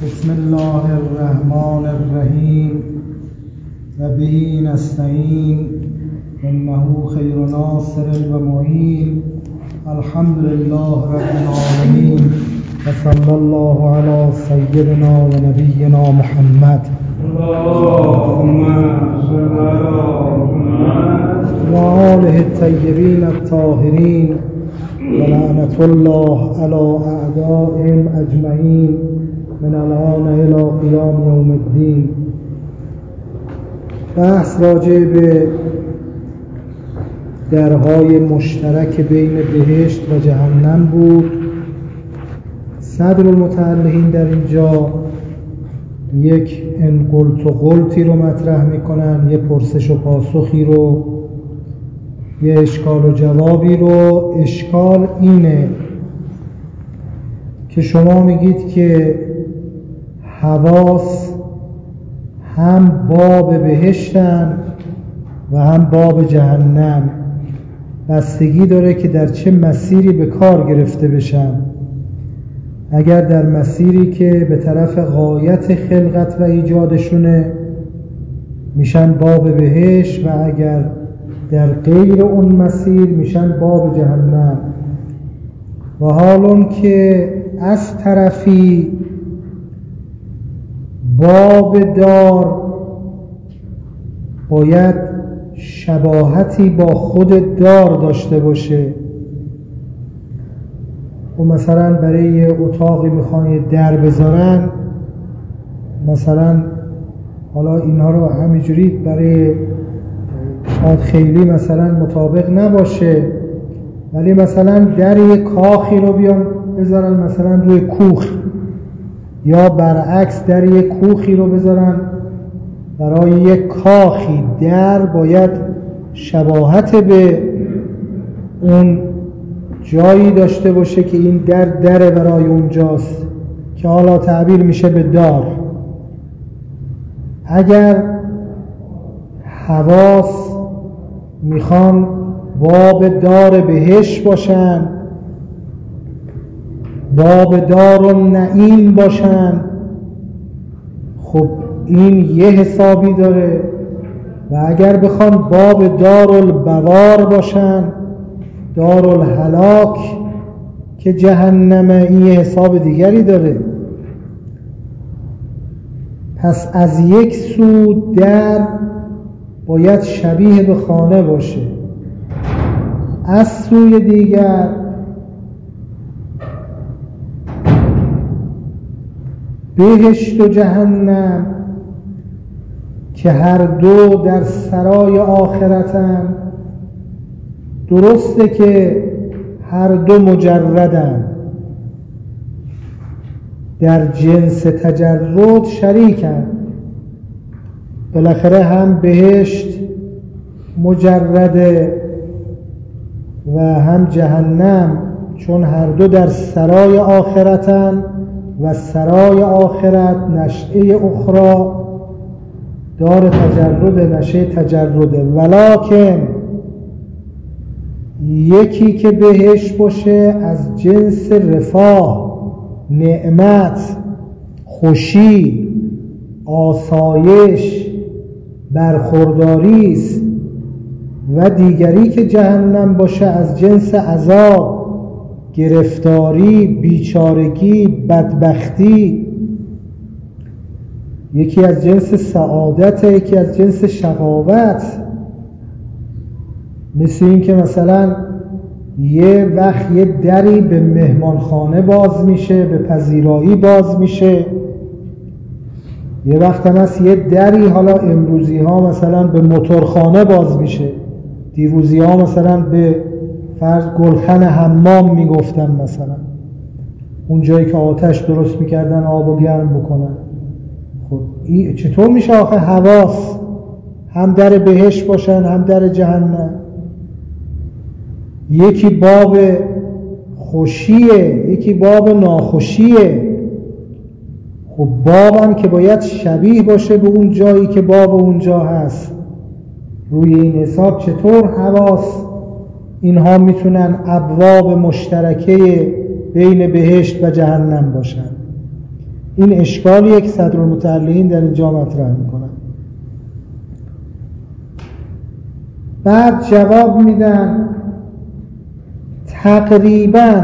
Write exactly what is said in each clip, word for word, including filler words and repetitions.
بسم الله الرحمن الرحیم و به نستعین انه خیر ناصر و معین. الحمد لله رب العالمین و صلی الله علی سیدنا و نبینا محمد اللهم صل علی محمد و آله الطیبین الطاهرین و لعنت الله علی اعدائهم اجمعین من الان الی قیام یوم الدین. بحث راجع به درهای مشترک بین بهشت و جهنم بود. صدر المتعلقین در اینجا یک ان قلت و قلتی رو مطرح میکنن، یه پرسش و پاسخی رو، یه اشکال و جوابی رو. اشکال اینه که شما میگید که حواس هم باب بهشتن و هم باب جهنم، بستگی داره که در چه مسیری به کار گرفته بشن. اگر در مسیری که به طرف غایت خلقت و ایجادشونه میشن باب بهشت و اگر در غیر اون مسیر میشن باب جهنم. و حالون که از طرفی باب دار باید شباهتی با خود دار داشته باشه و مثلا برای یه اتاقی میخوان یه در بذارن، مثلا حالا اینها رو همینجوری برای شاید خیلی مثلا مطابق نباشه، ولی مثلا در یه کاخی رو بیان بذارن مثلا روی کوخ، یا برعکس در یک کوخی رو بذارن برای یک کاخی. در باید شباهت به اون جایی داشته باشه که این در در برای اونجاست که حالا تعبیر میشه به دار. اگر حواس میخوان باب دار بهشت باشن، باب دار النعیم باشن، خب این یه حسابی داره. و اگر بخوان باب دار البوار باشن، دار الهلاک که جهنمه، این یه حساب دیگری داره. پس از یک سو در باید شبیه به خانه باشه، از سوی دیگر بهشت و جهنم که هر دو در سرای آخرتن، درسته که هر دو مجردن، در جنس تجرد شریکن. بالاخره هم بهشت مجرده و هم جهنم، چون هر دو در سرای آخرتن و سرای آخرت نشأه اخرى دار تجرد، نشأه تجرده. ولکن یکی که بهشت باشه از جنس رفاه، نعمت، خوشی، آسایش، برخورداری است، و دیگری که جهنم باشه از جنس عذاب، گرفتاری، بیچارگی، بدبختی. یکی از جنس سعادت، یکی از جنس شقاوت. مثل این که مثلا یه وقت یه دری به مهمانخانه باز میشه، به پذیرایی باز میشه، یه وقت هم هست یه دری حالا امروزی ها مثلا به موتورخانه باز میشه، دیروزی ها مثلا به فرض گلخن حمام میگفتن، مثلا اون جایی که آتش درست میکردن آب و گرم بکنن. خب چطور میشه آخه حواس هم در بهشت باشن هم در جهنم؟ یکی باب خوشیه، یکی باب ناخوشیه. خب بابم که باید شبیه باشه به اون جایی که باب اونجا هست. روی این حساب چطور حواس اینها میتونن ابواب مشترکه بین بهشت و جهنم باشن؟ این اشکالیه که صدرالمتعلقین در اینجا مطرح میکنن. بعد جواب میدن تقریبا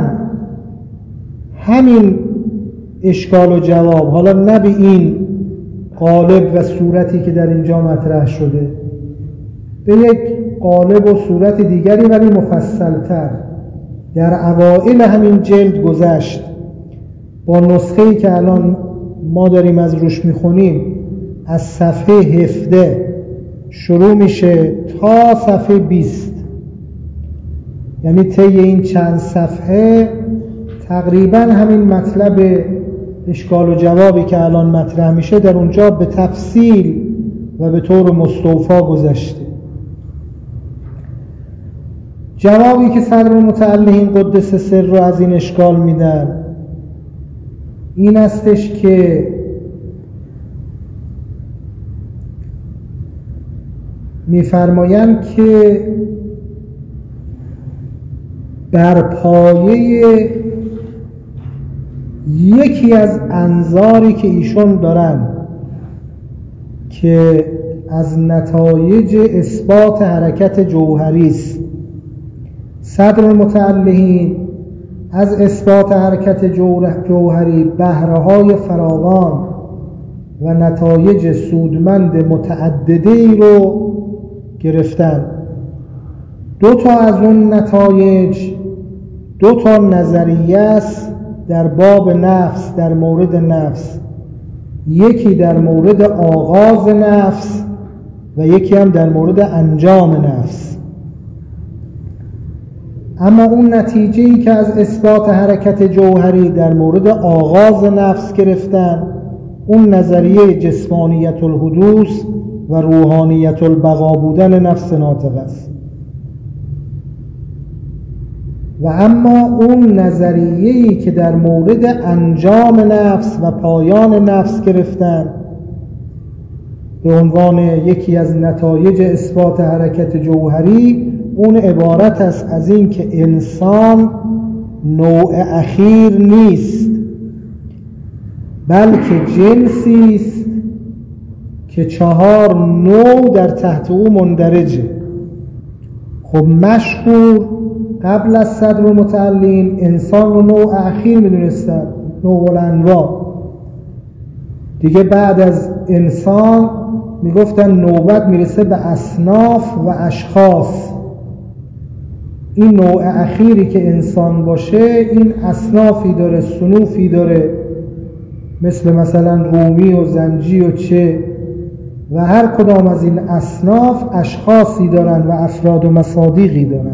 همین اشکال و جواب، حالا نه به این قالب و صورتی که در اینجا مطرح شده، به یک قالب و صورت دیگری ولی مفصل‌تر در اوائل همین جلد گذشت با نسخه‌ای که الان ما داریم از روش میخونیم. از صفحه هفده شروع میشه تا صفحه بیست، یعنی طی این چند صفحه تقریبا همین مطلب اشکال و جوابی که الان مطرح میشه در اونجا به تفصیل و به طور مستوفا گذشته. جوابی که صدرالمتعلقین قدس سر رو از این اشکال میدن این استش که میفرمایند که بر پایه یکی از انظاری که ایشون دارن که از نتایج اثبات حرکت جوهری است، صدرالمتعلقین از اثبات حرکت جوهری بهره‌های فراوان و نتایج سودمند متعددی رو گرفتن. دو تا از اون نتایج دو تا نظریه است در باب نفس، در مورد نفس، یکی در مورد آغاز نفس و یکی هم در مورد انجام نفس. اما اون نتیجه‌ای که از اثبات حرکت جوهری در مورد آغاز نفس گرفتن، اون نظریه جسمانیت الحدوث و روحانیت البقا بودن نفس ناطق است. و اما اون نظریه‌ای که در مورد انجام نفس و پایان نفس گرفتن به عنوان یکی از نتایج اثبات حرکت جوهری، اون عبارت است از این که انسان نوع اخیر نیست بلکه جنسی است که چهار نوع در تحت او مندرجه. خب مشهور قبل از صدرالمتعلقین انسان رو نوع اخیر میدونستن، نوع الانواع. دیگه بعد از انسان میگفتن نوبت میرسه به اصناف و اشخاص. این نوع اخیری که انسان باشه این اصنافی داره، صنوفی داره، مثل مثلا رومی و زنجی و چه، و هر کدام از این اصناف اشخاصی دارن و افراد و مصادیقی دارن.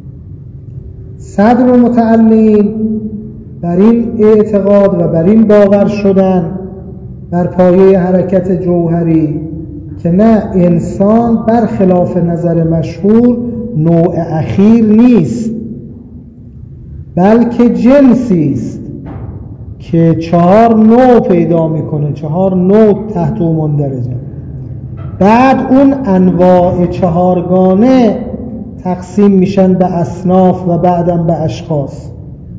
صدرالمتعلقین بر این اعتقاد و بر این باور شدن بر پایه حرکت جوهری که نه، انسان برخلاف نظر مشهور نوع اخیر نیست بلکه جنسی است که چهار نوع پیدا میکنه، چهار نوع تحت او مندرجه. بعد اون انواع چهارگانه تقسیم میشن به اصناف و بعدم به اشخاص.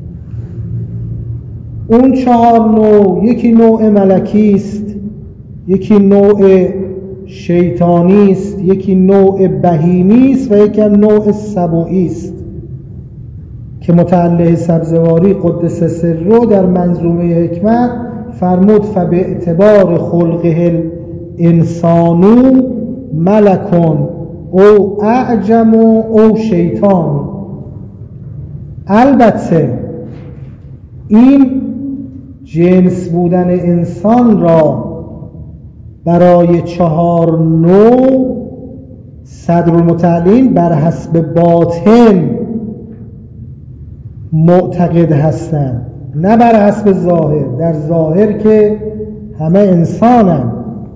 اون چهار نوع، یکی نوع ملکی است، یکی نوع شیطانی است، یکی نوع بهیمی است و یکی هم نوع سبوعی است که متعلق سبزواری قدس سره در منظومه حکمت فرمود فباعتبار خلقه الانسانو ملکون او اعجم او شیطان. البته این جنس بودن انسان را برای چهار نوع صدرالمتعلقین بر حسب باطن معتقد هستند، نه بر حسب ظاهر. در ظاهر که همه انسانند.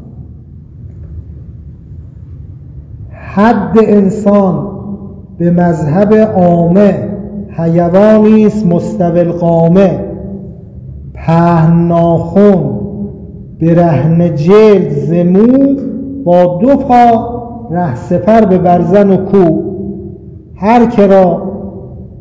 حد انسان به مذهب عامه حیوانی است مستوی القامه، پهن ناخن، برهنه جلد زمو، با دو پا ره سپر به برزن و کو. هر که را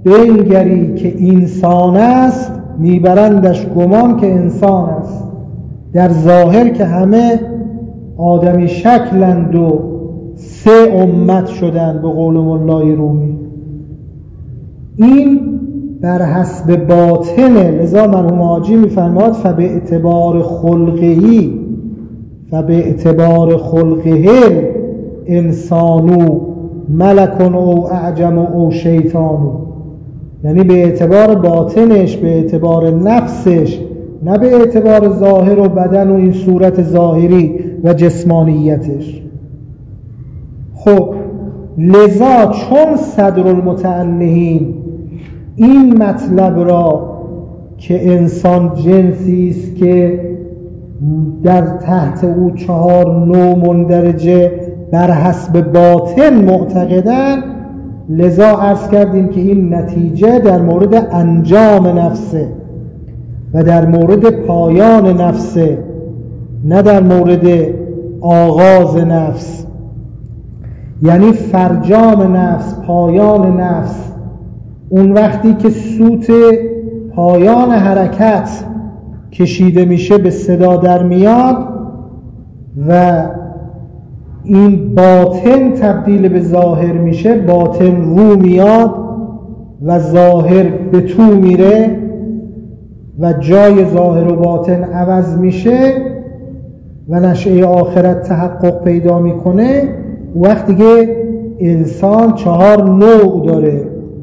بنگری که انسان است میبرندش گمان که انسان است. در ظاهر که همه آدمی شکلند و سه امت شدن به قول مولای رومی. این بر حسب باطنه. لذا مرحوم حاجی میفرماد فبه اعتبار خلقهی فبه اعتبار خلقه انسانو ملکن او اعجم او شیطانو، یعنی به اعتبار باطنش، به اعتبار نفسش، نه به اعتبار ظاهر و بدن و این صورت ظاهری و جسمانیتش. خب لذا چون صدر المتعلهین این مطلب را که انسان جنسی است که در تحت او چهار نوع مندرجه بر حسب باطن معتقدن، لذا عرض کردیم که این نتیجه در مورد انجام نفسه و در مورد پایان نفسه، نه در مورد آغاز نفس. یعنی فرجام نفس، پایان نفس، اون وقتی که سوت پایان حرکت کشیده میشه به صدا در میاد و این باطن تبدیل به ظاهر میشه، باطن رو میاد و ظاهر به تو میره و جای ظاهر و باطن عوض میشه و نشأه آخرت تحقق پیدا میکنه. وقتی که انسان چهار نوع داره: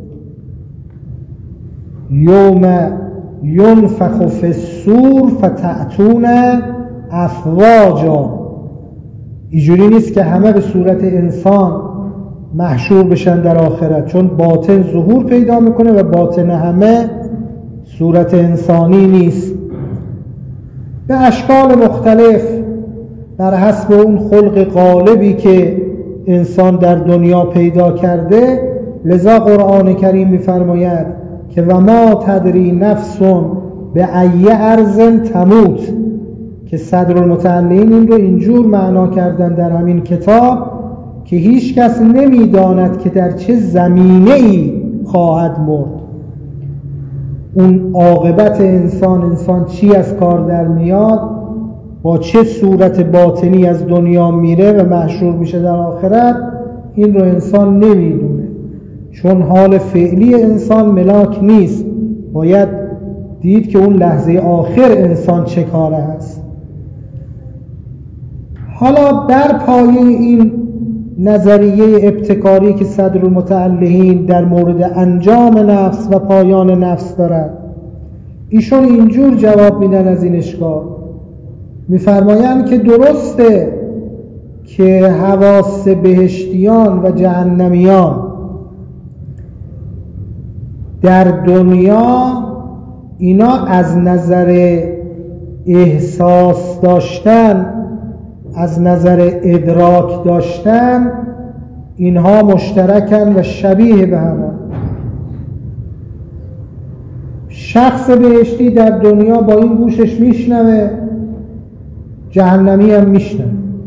یوم ینفخ فی الصور فتأتون افواجا. اینجوری نیست که همه به صورت انسان محشور بشن در آخرت، چون باطن ظهور پیدا میکنه و باطن همه صورت انسانی نیست. به اشکال مختلف بر حسب اون خلق غالبی که انسان در دنیا پیدا کرده. لذا قرآن کریم میفرماید که و ما تدری نفس به ای ارض تموت، که صدر المتعلین این رو اینجور معنا کردن در همین کتاب که هیچ کس نمیداند که در چه زمینه‌ای خواهد مرد. اون عاقبت انسان، انسان چی از کار در میاد، با چه صورت باطنی از دنیا میره و محشور میشه در آخرت، این رو انسان نمیدونه، چون حال فعلی انسان ملاک نیست. باید دید که اون لحظه آخر انسان چه کاره هست. حالا بر پایه این نظریه ابتکاری که صدر المتعلهین در مورد انجام نفس و پایان نفس دارد، ایشون اینجور جواب میدن از این اشکال. میفرمایند که درسته که حواس بهشتیان و جهنمیان در دنیا اینا از نظر احساس داشتن، از نظر ادراک داشتن، اینها مشترکن و شبیه به هم. شخص بهشتی در دنیا با این گوشش میشنوه، جهنمی هم میشنوه.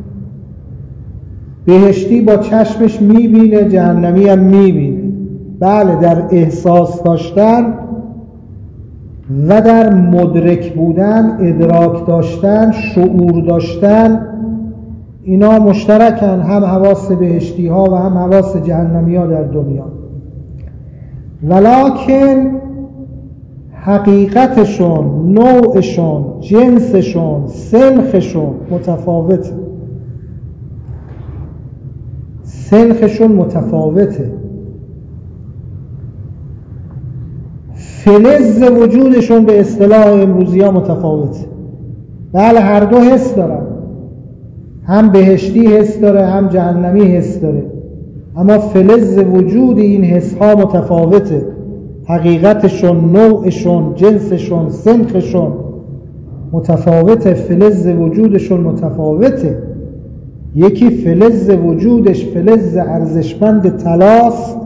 بهشتی با چشمش میبینه، جهنمی هم میبینه. بله، در احساس داشتن و در مدرک بودن، ادراک داشتن، شعور داشتن، اینا مشترکن، هم حواس بهشتی ها و هم حواس جهنمی ها در دنیا. ولکن حقیقتشون، نوعشون، جنسشون، سنخشون متفاوته. سنخشون متفاوته. فلز وجودشون به اصطلاح امروزی ها متفاوته. بله، هر دو حس دارن، هم بهشتی حس داره هم جهنمی حس داره، اما فلز وجود این حس ها متفاوته. حقیقتشون، نوعشون، جنسشون، سنخشون متفاوته. فلز وجودشون متفاوته. یکی فلز وجودش فلز ارزشمند طلاست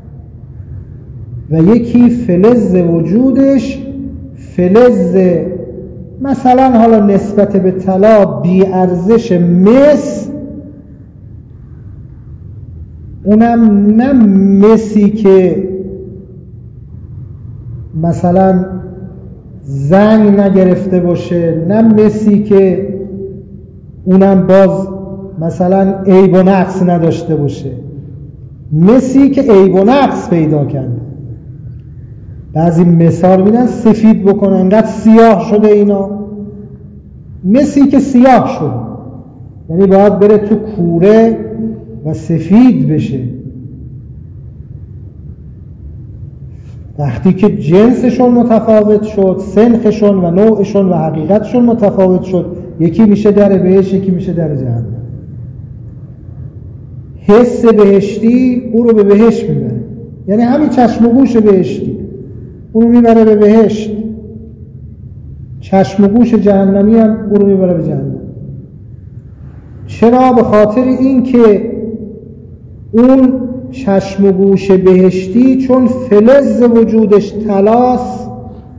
و یکی فلز وجودش فلز مثلا حالا نسبت به طلا بی ارزش مس، اونم نه مسی که مثلا زنگ نگرفته باشه، نه مسی که اونم باز مثلا عیب و نقص نداشته باشه، مسی که عیب و نقص پیدا کرده. بعضی مثال میدن سفید بکنن، انقدر سیاه شده اینا. مسی که سیاه شده یعنی باید بره تو کوره و سفید بشه. وقتی که جنسشون متفاوت شد، سنخشون و نوعشون و حقیقتشون متفاوت شد، یکی میشه در بهشت، یکی میشه در جهنم. حس بهشتی او رو به بهشت میبره، یعنی همین چشم و گوش بهشتی او رو میبره به بهشت، چشم و گوش جهنمی هم او رو میبره به جهنم. چرا؟ به خاطر این که اون چشم و گوش بهشتی چون فلز وجودش طلاست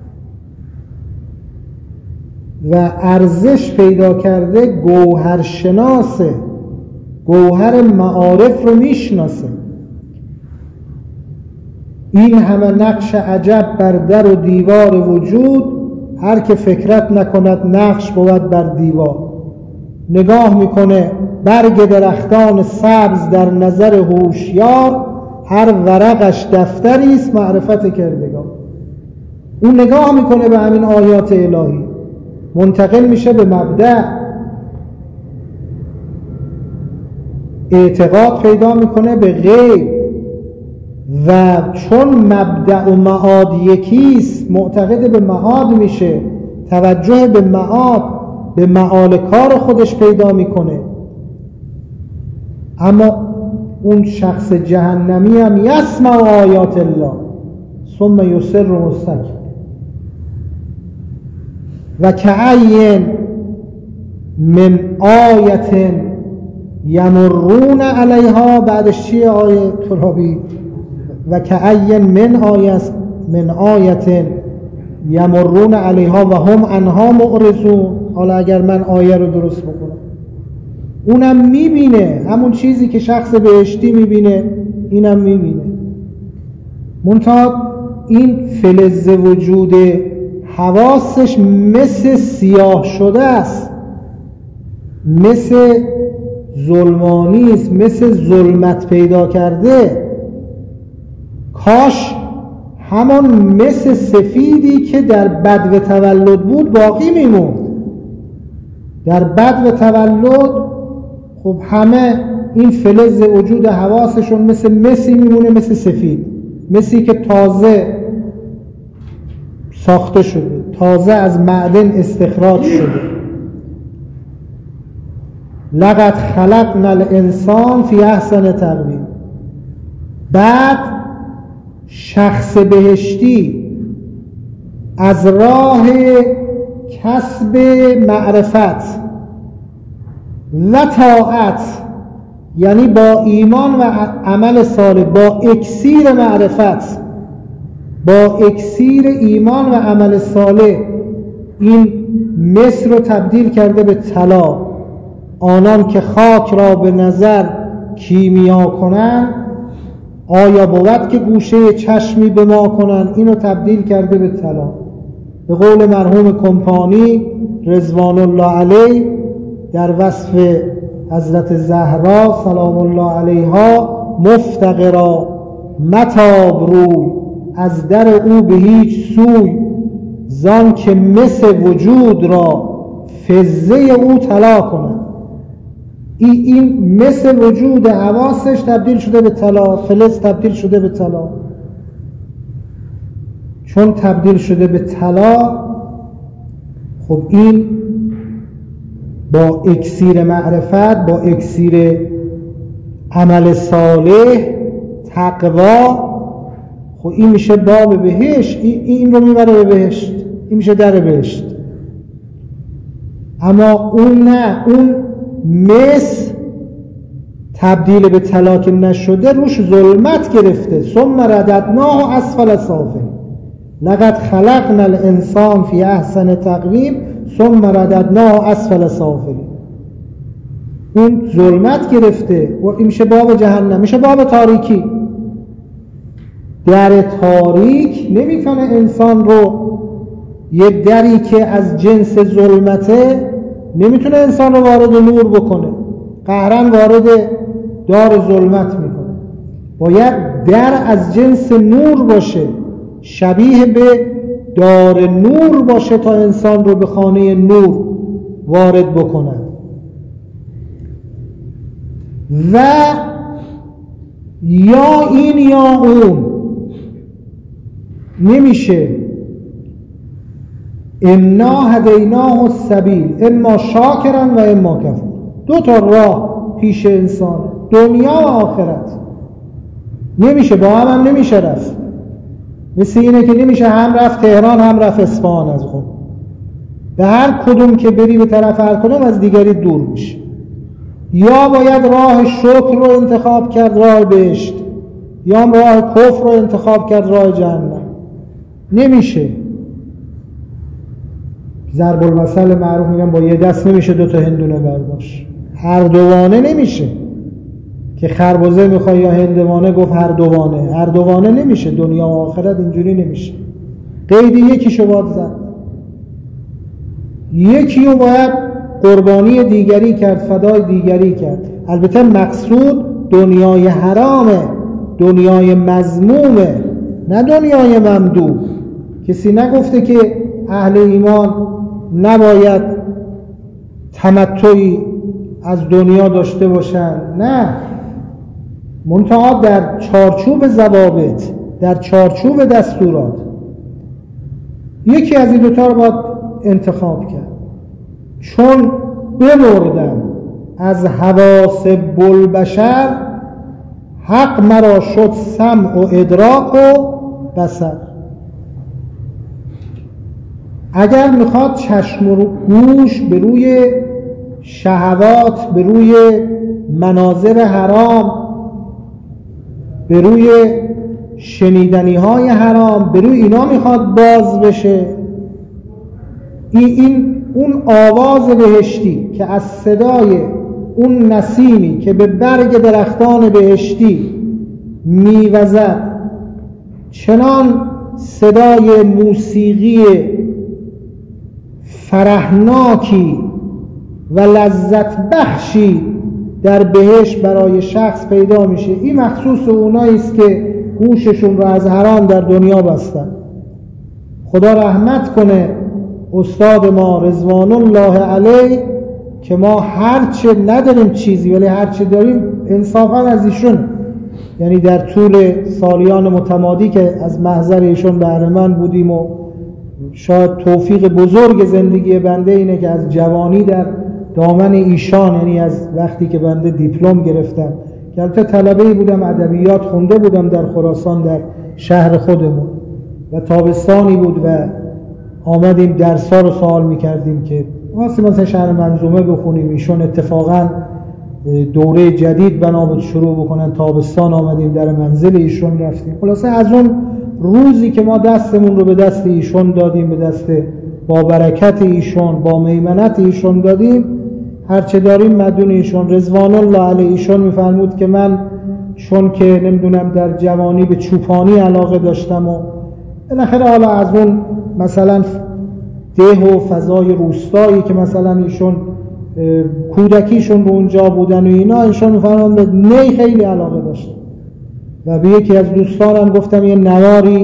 و ارزش پیدا کرده، گوهر شناسه، گوهر معارف رو میشناسه. این همه نقش عجب بر در و دیوار وجود، هر که فکرت نکند نقش بود بر دیوار. نگاه میکنه برگ درختان سبز در نظر هوشیار، هر ورقش دفتری است معرفت کردگار. اون نگاه میکنه به همین آیات الهی، منتقل میشه به مبدأ، اعتقاد پیدا میکنه به غیب و چون مبدأ و معاد یکیست معتقد به معاد میشه، توجه به معاد، به معال کار خودش پیدا میکنه. اما اون شخص جهنمی هم یسمع آیات الله ثم یصر مستکبر و کأین من آیت یمرون علیها. بعدش چیه آیه ترابی؟ و کأین من آیت من آیت یمرون علیها و هم عنها معرضون. حالا اگر من آیه رو درست بکنم، اونم میبینه همون چیزی که شخص بهشتی میبینه، اینم میبینه. منتها این فلز وجود حواسش مثل سیاه شده است، مثل ظلمانی است، مثل ظلمت پیدا کرده. کاش همان مثل سفیدی که در بدو تولد بود باقی میموند. در بدو تولد خب همه این فلز وجود حواسشون مثل مسی میمونه، مثل سفید، مسی که تازه ساخته شده، تازه از معدن استخراج شده. لقد خلقنا الانسان فی احسن تقویم. بعد شخص بهشتی از راه کسب معرفت و طاعت، یعنی با ایمان و عمل صالح، با اکسیر معرفت، با اکسیر ایمان و عمل صالح، این مس رو تبدیل کرده به طلا. آنان که خاک را به نظر کیمیا کنن، آیا بود که گوشه چشمی به ما کنن؟ اینو تبدیل کرده به طلا. به قول مرحوم کمپانی رضوان الله علیه در وصف حضرت زهرا سلام الله علیها، مفتقرا متاب روی از در او به هیچ سوی، زان که مس وجود را فضه او طلا کنند. این مس وجود حواسش تبدیل شده به طلا، فلز تبدیل شده به طلا. چون تبدیل شده به طلا، خب این با اکسیر معرفت، با اکسیر عمل صالح، تقوا، خب این میشه باب بهشت، این رو میبره به بهشت، این میشه در بهشت. اما اون نه، اون مس تبدیل به طلا که نشده، روش ظلمت گرفته. ثم رددناه اسفل سافلین. لقد خلقنا الانسان فی احسن تقویم ثم رددناه اسفل سافلین. اون ظلمت گرفته و این میشه باب جهنم، میشه باب تاریکی. در تاریک نمیتونه انسان رو یه دری که از جنس ظلمته نمیتونه انسان رو وارد نور بکنه، قهرن وارد دار ظلمت میکنه. باید در از جنس نور باشه، شبیه به دار نور باشه تا انسان رو به خانه نور وارد بکند. و یا این یا اون، نمیشه انا هدیناه السبیل اما شاکرا و اما کفور. دو تا راه پیش انسان، دنیا و آخرت. نمیشه، با هم هم نمیشه رفت. مثل اینه که نمیشه هم رفت تهران هم رفت اصفهان از خود. به هر کدوم که بری به طرف هر کدوم از دیگری دور میشه. یا باید راه شکر رو انتخاب کرد، راه بهشت، یا راه کفر رو انتخاب کرد، راه جهنم. نمیشه. ضرب المثل معروف میگن با یه دست نمیشه دو تا هندونه برداشت. هر دوانه نمیشه که خربزه میخوای یا هندوانه گفت هر دوانه. هر دوانه نمیشه، دنیا و آخرت اینجوری نمیشه. قید یکیشو باید زد، یکی رو باید قربانی دیگری کرد، فدای دیگری کرد. البته مقصود دنیای حرامه، دنیای مذمومه، نه دنیای ممدوح. کسی نگفته که اهل ایمان نباید تمتعی از دنیا داشته باشن، نه، منتها در چارچوب ضوابط، در چارچوب دستورات. یکی از این دوتا رو باید انتخاب کرد. چون بمردم از حواس بلبشر، حق مرا شد سمع و ادراک و بصر. اگر میخواد چشم و گوش به روی شهوات، به روی مناظر حرام، به روی شنیدنی های حرام، به روی اینا میخواد باز بشه، این, این اون آواز بهشتی که از صدای اون نسیمی که به برگ درختان بهشتی میوزد، چنان صدای موسیقی فرحناکی و لذت بخشی در بهشت برای شخص پیدا میشه. این مخصوص اونایی است که گوششون رو از حرام در دنیا بستن. خدا رحمت کنه استاد ما رضوان الله علیه که ما هرچه نداریم چیزی، ولی هرچه داریم انصافا از ایشون. یعنی در طول سالیان متمادی که از محضر ایشون بهره مند بودیم و شاید توفیق بزرگ زندگی بنده اینه که از جوانی در دامن ایشان، یعنی از وقتی که بنده دیپلم گرفتم، که البته طلبه‌ای بودم، ادبیات خونده بودم در خراسان در شهر خودمون، و تابستانی بود و آمدیم درس‌ها رو سوال می‌کردیم که واسه مثلا شهر منظومه بخونیم. ایشون اتفاقاً دوره جدید بنا بود شروع بکنن، تابستان آمدیم در منزل ایشون رفتیم. خلاصه از اون روزی که ما دستمون رو به دست ایشون دادیم، به دست با برکت ایشون، با میمنت ایشون دادیم، هرچه داریم مدیون ایشون. رضوان الله علیه ایشون میفرمود که من چون که نمیدونم در جوانی به چوپانی علاقه داشتم و بالاخره حالا از اون مثلا ده و فضای روستایی که مثلا ایشون کودکیشون رو اونجا بودن و اینا، ایشون میفرمود به نی خیلی علاقه داشتم و به یکی از دوستانم گفتم یه نواری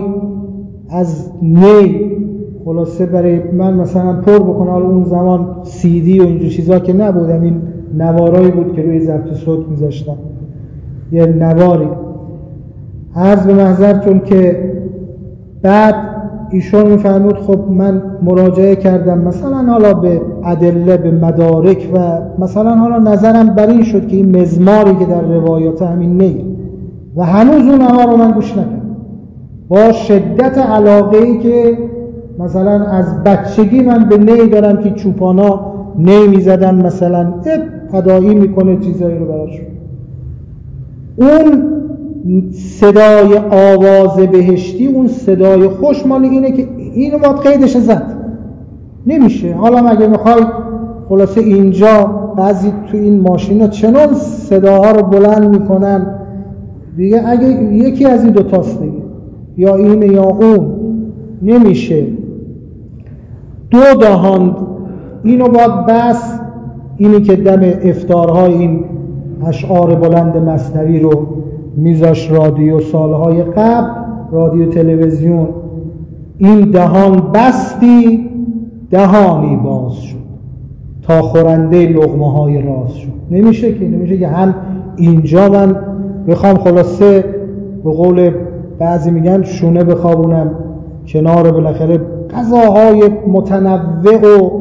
از نی خلاصه برای من مثلا پر بکنه. حالا اون زمان سی دی و اینجور چیزا که نبودم، این نوارایی بود که روی ضبط صوت میذاشتم، یه نواری. عرض به محضرتون که بعد ایشون میفرمود خب من مراجعه کردم مثلا حالا به ادله، به مدارک، و مثلا حالا نظرم بر این شد که این مزماری که در روایات همین نی، و هنوز اون نوار رو من گوش نکردم. با شدت علاقه‌ای که مثلا از بچگی من به نی دارم که چوپانا نی میزدن، مثلا تداعی میکنه چیزایی رو براش. اون صدای آواز بهشتی، اون صدای خوش مال اینه که اینو باید قیدش زد، نمیشه. حالا مگه میخوای خلاصه اینجا بعضی تو این ماشینا چنان صداها رو بلند میکنن دیگه، اگه یکی از این دوتاست دیگه، یا این یا اون، نمیشه. دو دهان. اینو باید بس، اینی که دم افطارهای این اشعار بلند مثنوی رو میذاش رادیو سالهای قبل، رادیو تلویزیون، این دهان بستی دهانی باز شد تا خورنده لقمه های راز شد. نمیشه که نمیشه که هم اینجا من بخوام خلاصه به قول بعضی میگن شونه بخوابونم کنار بالاخره غذاهای متنوع. و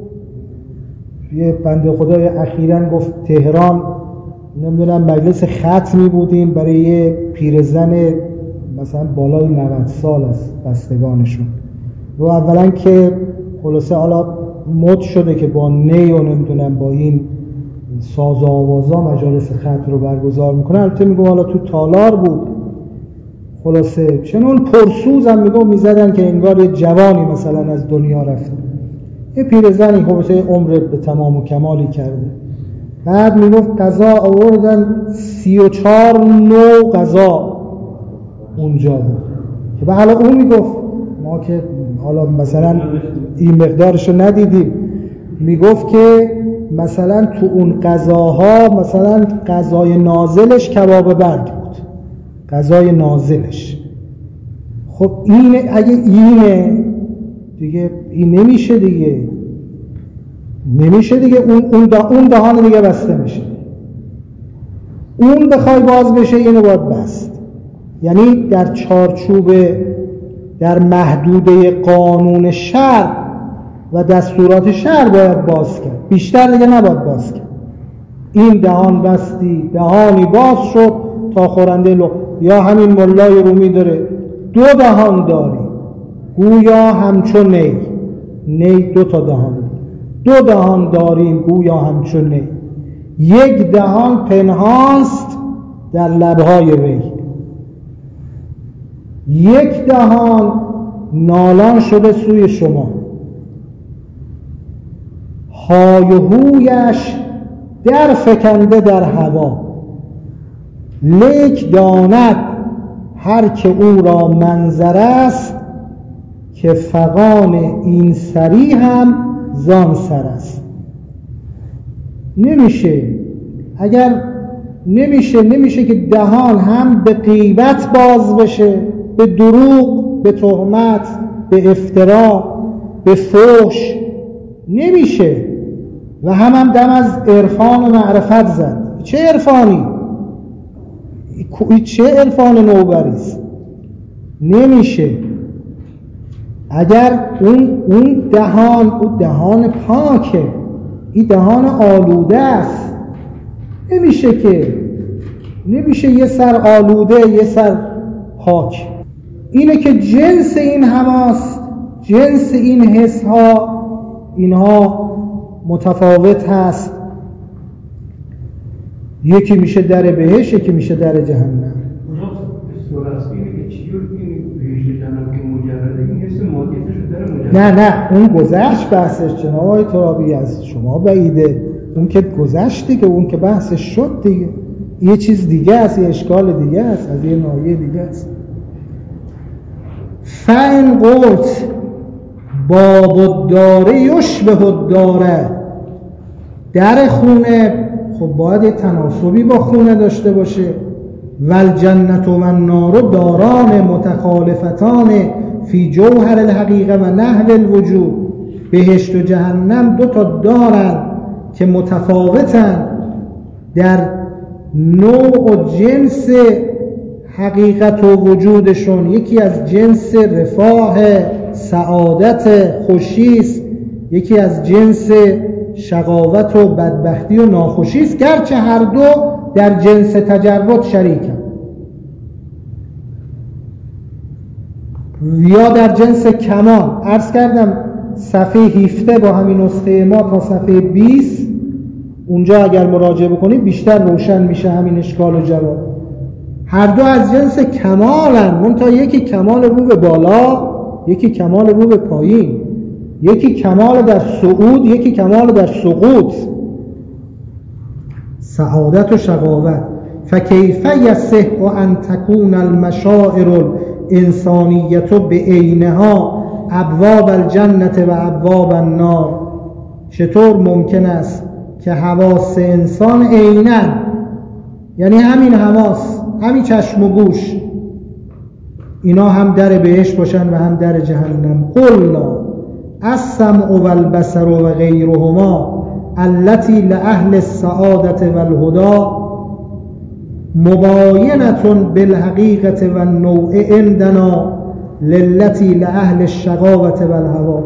یه بنده خدای اخیراً گفت تهران نمیدونم مجلس ختمی بودیم برای یه پیرزن مثلا بالای نود سال است بستگانشون، و اولا که خلاصه حالا مد شده که با نی و نمیدونم با این ساز و آوازا مجالس ختم رو برگزار میکنه. البته میگم حالا تو تالار بود، خلاصه چنون پرسوز هم میگم میزدن که انگار یه جوانی مثلا از دنیا رفته. یه پیرزنی خلاصه عمر به تمام و کمالی کرده. بعد میگفت غذا آوردن سی و چهار نوع غذا اونجا بود که به حالا اون میگفت ما که حالا مثلا این مقدارشو ندیدیم، میگفت که مثلا تو اون غذاها مثلا غذای نازلش کباب برگ بود، غذای نازلش. خب اینه، اگه اینه دیگه این نمیشه دیگه نمیشه دیگه اون اون ده اون دهان دیگه بسته میشه. اون بخوای باز بشه اینو باید بست، یعنی در چارچوب در محدوده قانون شرع و دستورات شرع باید باز کرد، بیشتر دیگه نباید باز کرد. این دهان بستی دهانی باز شد تا خورنده لقمه. یا همین مولای رومی داره دو دهان داری گویا همچون نی، نی دو تا دهان، دو دهان داریم گویا همچون نی، یک دهان پنهانست در لبهای وی، یک دهان نالان شده سوی شما، های و هویش در فکنده در هوا، لیک داند هر که او را منظر است که فغان این سری هم زان سر است. نمیشه، اگر نمیشه نمیشه که دهان هم به غیبت باز بشه، به دروغ، به تهمت، به افترا، به فحش، نمیشه. و هم هم دم از عرفان و معرفت زد. چه عرفانی؟ چه عرفان نوبریست؟ نمیشه. اگر اون اون دهان اون دهان پاکه، این دهان آلوده است، نمیشه که نمیشه یه سر آلوده یه سر پاک. اینه که جنس این هماست، جنس این حس ها اینها متفاوت هست. یکی میشه در بهشت، یکی میشه در جهنم. نه نه اون گذشت بحثش جناب آقای ترابی، از شما بعیده. اون که گذشت دیگه، اون که بحثش شد دیگه، یه چیز دیگه است، یه اشکال دیگه است، از یه ناحیه دیگه است. فَإِنْ قُلْتَ باب الدار یشبه الدار، در خونه خب باید یه تناسبی با خونه داشته باشه. والجنت و النار داران متخالفتان فی جوهر الحقیقه و نحو الوجود، بهشت و جهنم دو تا دارن که متفاوتن در نوع و جنس حقیقت و وجودشون. یکی از جنس رفاه سعادت خوشیست، یکی از جنس شقاوت و بدبختی و ناخوشیست، گرچه هر دو در جنس تجرد شریکن، یا در جنس کمال. عرض کردم صفحه هفده با همین نسخه ما تا صفحه بیست اونجا اگر مراجعه بکنید بیشتر روشن میشه همین اشکال و جواب. هر دو از جنس کمالن، منتها یکی کمال رو به بالا، یکی کمال رو به پایین، یکی کمال در صعود، یکی کمال در سقوط، سعادت و شقاوت. فکیف یصح ان تکون المشاعر الانسانیه بعینها ابواب الجنت و ابواب النار، چطور ممکن است که حواس انسان عیناً، یعنی همین حواس، همین چشم و گوش، اینا هم در بهشت باشن و هم در جهنم. قلنا السمع و البصر و غیرهما التي لأهل السعادة والهدى مباینة بالحقیقة و النوع عندنا للتی لأهل الشقاوة والهوى.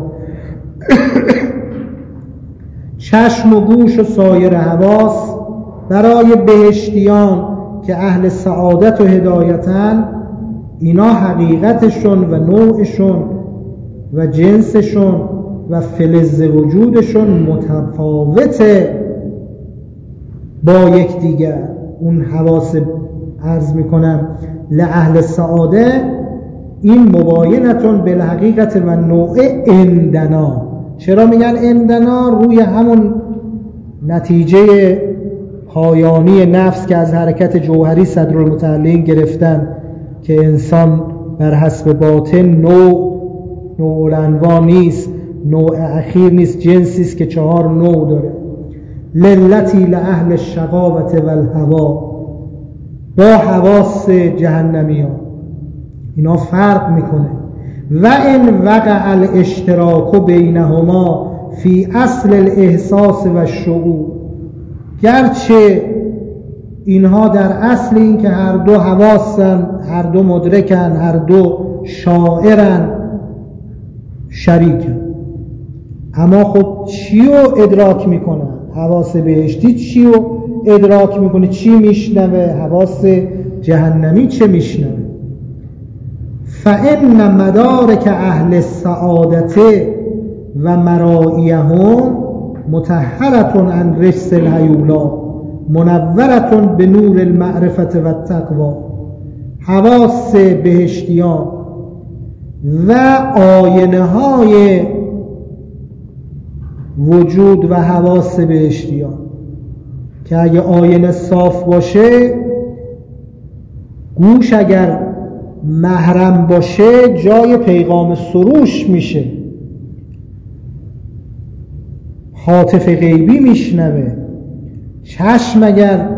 چشم و گوش و سایر حواس برای بهشتیان که اهل سعادت و هدایتن، اینا حقیقتشون و نوعشون و جنسشون و فلز وجودشون متفاوته با یک دیگر. اون حواس عرض میکنم لأهل سعاده، این مباینتون بالحقیقت و نوع عندنا. چرا میگن عندنا؟ روی همون نتیجه پایانی نفس که از حرکت جوهری صدرالمتعلین گرفتن که انسان بر حسب باطن نوع نوع الانواع نیست، نوع اخیر نیست، جنسی است که چهار نوع داره. للتی لأهل الشقاوة والهوى، با حواس جهنمیان اینا فرق میکنه. و ان وقع الاشتراک بینهما فی اصل الاحساس و الشعور، گرچه اینها در اصل این که هر دو حواسن، هر دو مدرکن، هر دو شاعرن، شریکن، اما خب چی رو ادراک میکنن؟ حواس بهشتی چی رو ادراک میکنه؟ چی میشنوه؟ حواس جهنمی چه میشنوه؟ فإن مدارک اهل السعادت و مرائیهم مطهرة عن رجس الهیولا منورة به نور المعرفت و التقوی. حواس بهشتیان و آینه های وجود و حواس بهشتیان که اگه آینه صاف باشه، گوش اگر محرم باشه جای پیغام سروش میشه، هاتف غیبی میشنوه. چشم اگر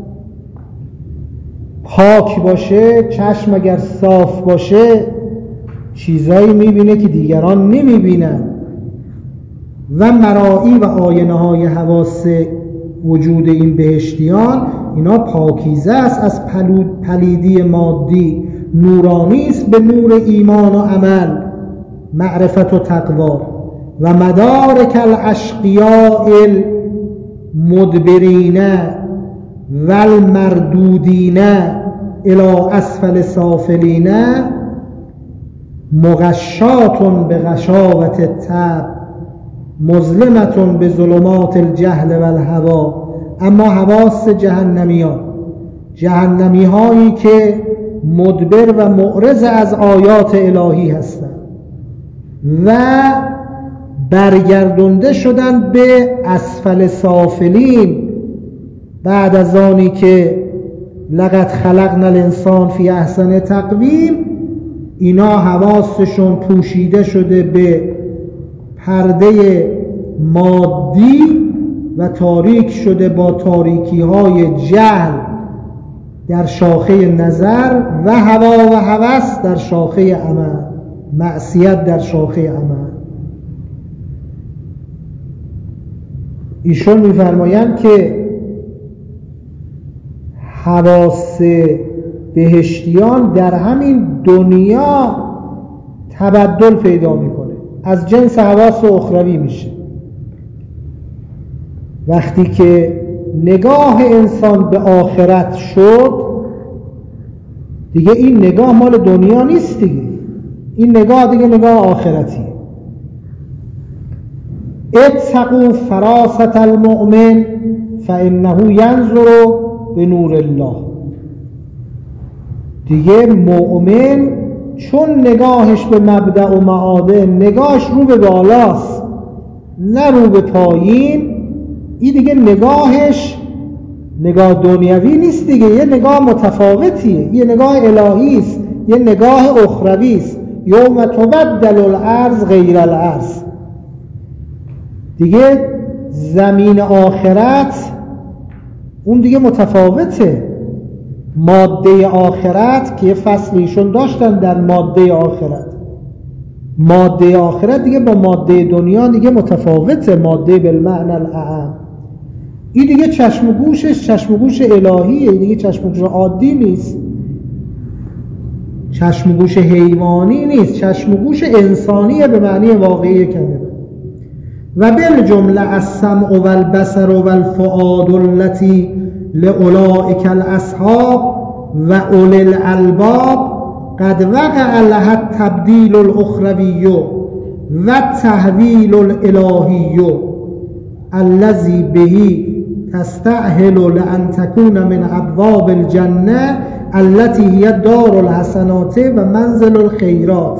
پاک باشه، چشم اگر صاف باشه، چیزایی میبینه که دیگران نمیبینن. و مرایی و آینه های حواس وجود این بهشتیان، اینا پاکیزه است از پلیدی مادی، نورانی است به نور ایمان و عمل، معرفت و تقوا. و مدارک الاشقیاء المدبرین و المردودین الی اسفل سافلین مغشات به غشاوت الطبع مظلمة به ظلمات الجهل و الهوى. اما حواس جهنمیان، جهنمی هایی که مدبر و معرض از آیات الهی هستند و برگردونده شدن به اسفل سافلین، بعد از آنی که لقد خلقنا الانسان فی احسن تقویم، اینا حواسشون پوشیده شده به پرده مادی و تاریک شده با تاریکی های جهل در شاخه نظر و هوا و هوس در شاخه عمل، معصیت در شاخه عمل. ایشون میفرمایند که حواس بهشتیان در همین دنیا تبدل پیدا میکنه، از جنس حواس اخروی میشه. وقتی که نگاه انسان به آخرت شد، دیگه این نگاه مال دنیا نیست دیگه، این نگاه دیگه نگاه آخرتیه. اتقوا فراست المؤمن فانه ینظر به نور الله. دیگه مؤمن چون نگاهش به مبدأ و معاده، نگاهش رو به بالاست نه رو به پایین، این دیگه نگاهش نگاه دنیوی نیست دیگه، یه نگاه متفاوتیه، یه نگاه الهی است، یه نگاه اخروی است. یوم تبدل الارض غیر الارض. دیگه زمین آخرت اون دیگه متفاوته. ماده آخرت که یه فصلیشون داشتن در ماده آخرت، ماده آخرت دیگه با ماده دنیا دیگه متفاوته، ماده بالمعنی الاعم. این دیگه چشم و گوشش چشم و گوش الهیه، دیگه چشم و گوش عادی نیست، چشم و گوش حیوانی نیست، چشم و گوش انسانیه به معنی واقعی کلمه. و بالجمله السمع و البصر و الفؤاد التي لأولئک الاصحاب و اولی الالباب قد وقع لها التبدیل الاخروی و التحویل الالهی الذی به تستأهل لأن تكون من ابواب الجنه التي هي دار الحسنات و منزل الخیرات.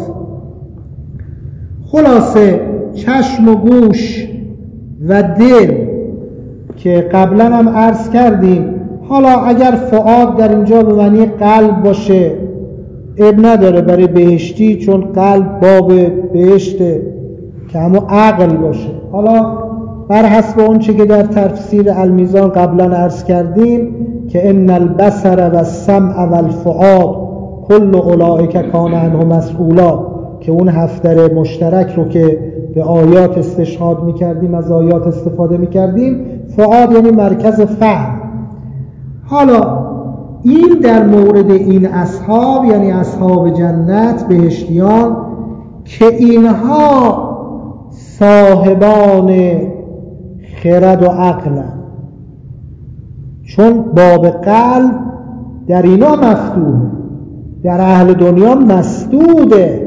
خلاصه چشم و گوش و دل که قبلا هم عرض کردیم، حالا اگر فؤاد در اینجا به معنی قلب باشه اب نداره برای بهشتی، چون قلب باب بهشته که همون عقل باشه. حالا بر حسب اون چه که در تفسیر المیزان قبلا عرض کردیم که ان البصر و السمع و الفؤاد کل اولئک کان عنه مسئولا، که اون هفتره مشترک رو که به آیات استشهاد میکردیم، از آیات استفاده میکردیم، فؤاد یعنی مرکز فهم. حالا این در مورد این اصحاب یعنی اصحاب جنت بهشتیان که اینها صاحبان خرد و عقلن، چون باب قلب در اینا مفتوحه، در اهل دنیا مسدوده.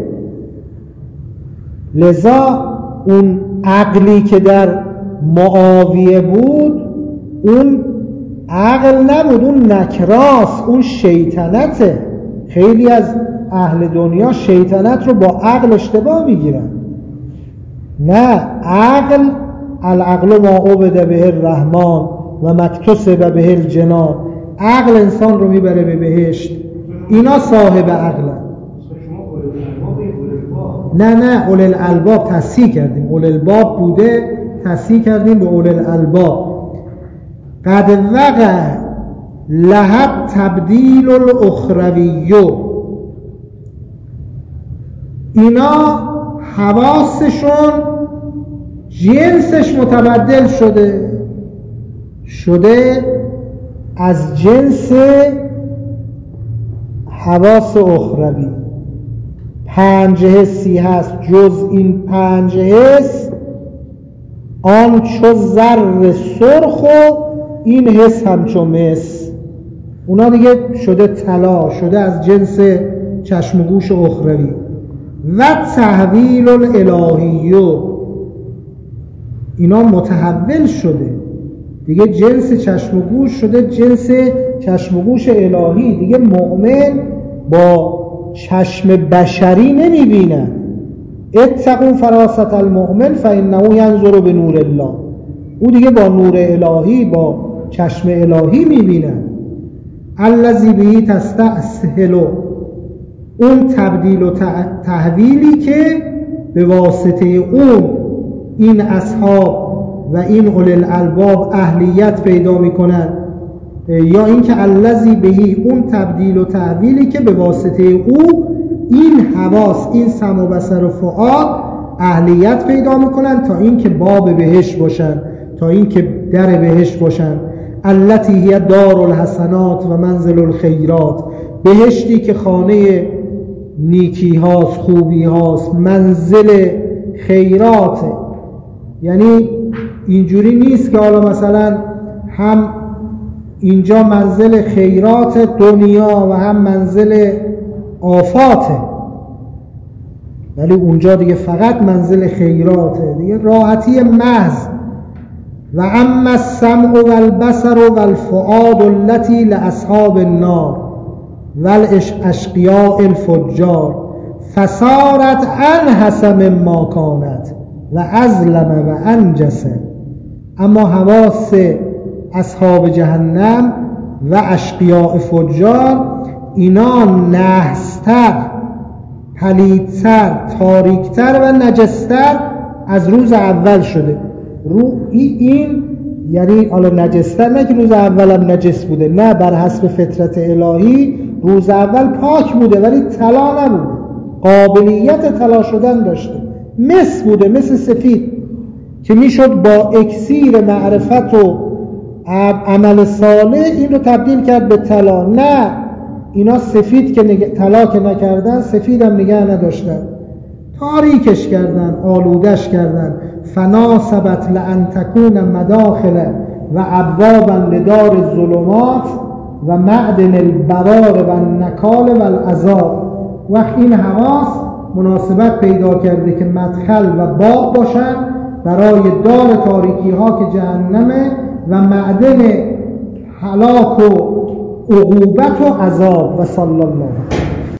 لذا اون عقلی که در معاویه بود اون عقل نبود، اون نکراس، اون شیطنته. خیلی از اهل دنیا شیطنت رو با عقل اشتباه میگیرن. نه، عقل العقل ما عبد به الرحمن و مکتسب به الجنان، عقل انسان رو میبره به بهشت. اینا صاحب عقلن. نه نه اول الالباب تصحیح کردیم، اول الباب بوده تصحیح کردیم به اول الالباب. قد وقع لها تبدیل الاخروی، اینا حواسشون جنسش متبدل شده شده از جنس حواس اخروی. پنج حسی هست، جز این پنج حس آن چو زر سرخ و این حس همچو مس، اونا دیگه شده طلا، شده از جنس چشم و گوش اخروی. و تحویل الالهی، اینا متحول شده دیگه، جنس چشم و گوش شده جنس چشم و گوش الهی. دیگه مؤمن با چشم بشری نمیبینه. اتقوا فراست المؤمن فانه ینظر به نور الله، او دیگه با نور الهی، با چشم الهی میبینه. الذی به تستأهل، اون تبدیل و تحویلی که به واسطه اون این اصحاب و این اولي الالباب اهلیت پیدا میکنن، یا اینکه الذی بهی، اون تبدیل و تحویلی که به واسطه او این حواس، این سمع و بصر و فؤاد اهلیت پیدا میکنن تا اینکه باب بهشت باشن، تا اینکه در بهشت باشن. التی هی دار الحسنات و منزل الخیرات، بهشتی که خانه نیکی هاست، خوبی هاست، منزل خیرات. یعنی اینجوری نیست که حالا مثلا هم اینجا منزل خیرات دنیا و هم منزل آفاته، ولی اونجا دیگه فقط منزل خیراته، دیگه راحتی محض. و اما السمع و البصر و الفؤاد التي لاصحاب النار و الاشقیاء الفجار فصارت انحس مما کانت و ازلم و انجس. اما حواس اصحاب جهنم و اشقیاء فجار اینا نحستر، پلیدتر، تاریکتر و نجستر از روز اول شده. رو این یعنی حالا نجستر نه که روز اول هم نجس بوده، نه، بر حسب فطرت الهی روز اول پاک بوده ولی طلا نبوده، قابلیت طلا شدن داشته، مس بوده، مس سفید که میشد با اکسیر معرفت و عمل صالح این رو تبدیل کرد به طلا. نه، اینا سفید که نگ... طلا که نکردن، سفید هم نگه نداشتن، تاریکش کردن، آلودش کردن. فناسبت لأن تکون مداخل و ابوابا لدار الظلمات و معدن البرار و النکال و العذاب. وقت این حواس مناسبت پیدا کرده که مدخل و باب باشن برای دار تاریکی ها که جهنمه و معدن هلاک و عقوبت و عذاب. و صلی الله